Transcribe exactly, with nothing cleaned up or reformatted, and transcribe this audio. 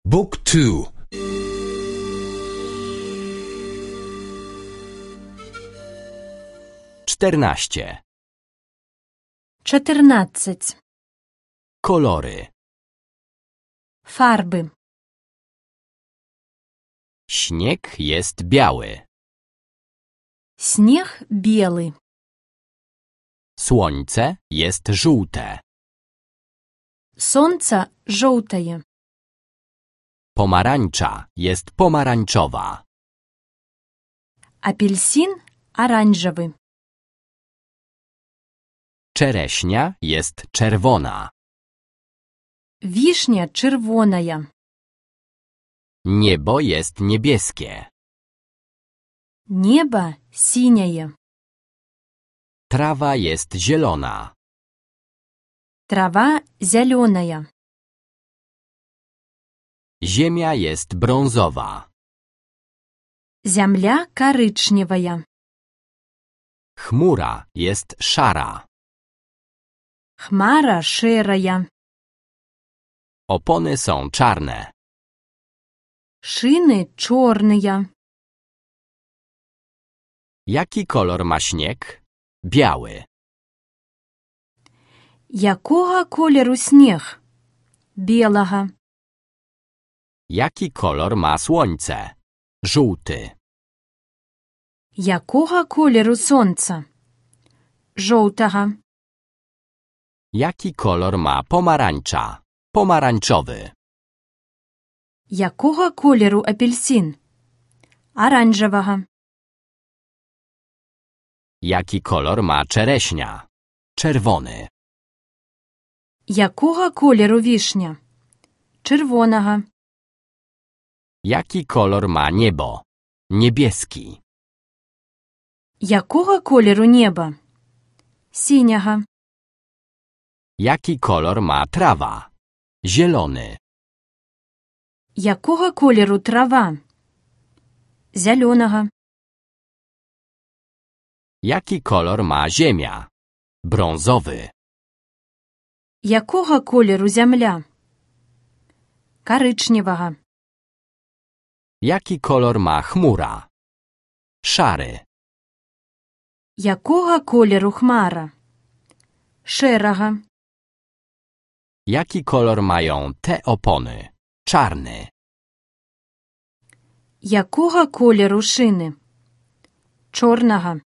Book two. Czternaście. Czternадцать. Kolory. Farby. Śnieg jest biały. Снег белый. Słońce jest żółte. Солнце желтое. Pomarańcza jest pomarańczowa. Апельсин оранжевый. Czereśnia jest czerwona. Вишня червоная. Niebo jest niebieskie. Небо синее. Trawa jest zielona. Трава зеленая. Ziemia jest brązowa. Земля коричневая. Chmura jest szara. Хмара шерая. Opony są czarne. Шины черные. Jaki kolor ma śnieg? Biały. Якого кольору сніг? Білого. Jaki kolor ma słońce? Żółty. Якого кольору сонце? Жовтого. Jaki kolor ma pomarańcza? Pomarańczowy. Якого кольору апельсин? Оранжевого. Jaki kolor ma czereśnia? Czerwony. Якого кольору вишня? Червоного. Jaki kolor ma niebo? Niebieski. Якого кольору небо? Синього. Jaki kolor ma trawa? Zielony. Якого кольору трава? Зеленого. Jaki kolor ma ziemia? Brązowy. Якого кольору земля? Коричневого. Jaki kolor ma chmura? Szary. Якого кольору хмара? Шерого. Jaki kolor mają te opony? Czarny. Якого кольору шини? Чорного.